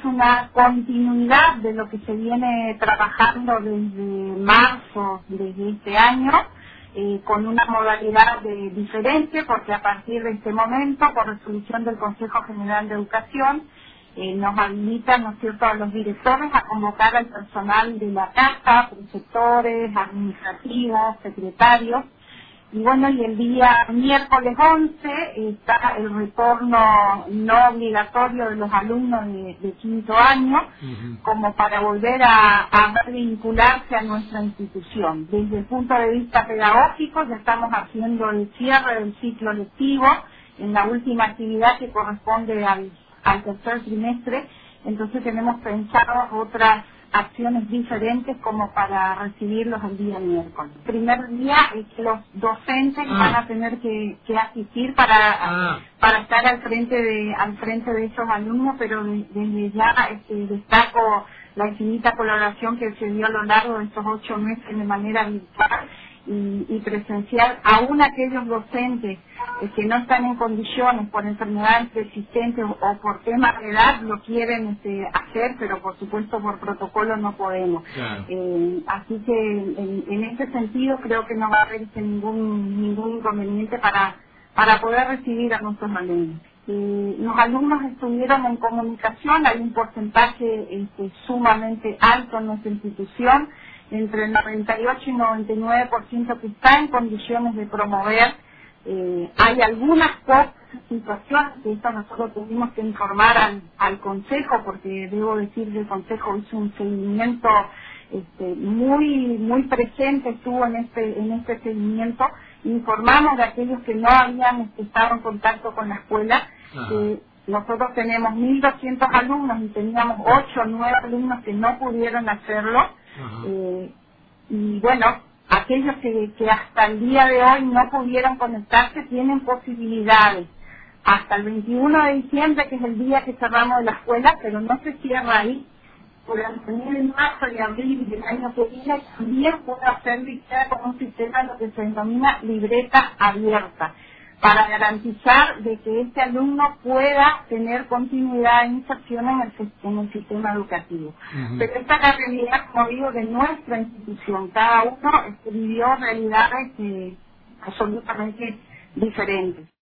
una continuidad de lo que se viene trabajando desde marzo de este año, con una modalidad diferente, porque a partir de este momento, por resolución del Consejo General de Educación, nos habilitan, ¿no es cierto?, a los directores a convocar al personal de la casa, preceptores, administrativos, secretarios. Y bueno, y el día miércoles 11 está el retorno no obligatorio de los alumnos de quinto año, como para volver a vincularse a nuestra institución. Desde el punto de vista pedagógico, ya estamos haciendo el cierre del ciclo lectivo en la última actividad que corresponde al tercer trimestre, entonces tenemos pensado otras acciones diferentes como para recibirlos el día miércoles. El primer día es que los docentes van a tener que asistir para estar al frente de esos alumnos, pero desde ya destaco la infinita colaboración que se dio a lo largo de estos 8 meses de manera virtual y presencial. Aún aquellos docentes que no están en condiciones por enfermedades persistentes o por temas de edad lo quieren hacer, pero por supuesto por protocolo no podemos. Claro. Así que en este sentido creo que no va a haber ningún inconveniente para poder recibir a nuestros alumnos. Los alumnos estuvieron en comunicación, hay un porcentaje sumamente alto en nuestra institución, entre el 98 y 99% que está en condiciones de promover. Hay algunas pocas situaciones que esto nosotros tuvimos que informar al Consejo, porque debo decir que el Consejo hizo un seguimiento muy presente, estuvo en este seguimiento. Informamos de aquellos que no habían estado en contacto con la escuela. Nosotros tenemos 1.200 alumnos y teníamos 8 o 9 alumnos que no pudieron hacerlo. Y bueno, aquellos que hasta el día de hoy no pudieron conectarse tienen posibilidades hasta el 21 de diciembre, que es el día que cerramos la escuela, pero no se cierra ahí. Durante el marzo y abril del año que viene también puede hacer dictar con un sistema lo que se denomina libreta abierta, para garantizar de que este alumno pueda tener continuidad e inserción en el sistema educativo. Pero esta es la realidad, como digo, de nuestra institución. Cada uno vivió realidades absolutamente diferentes.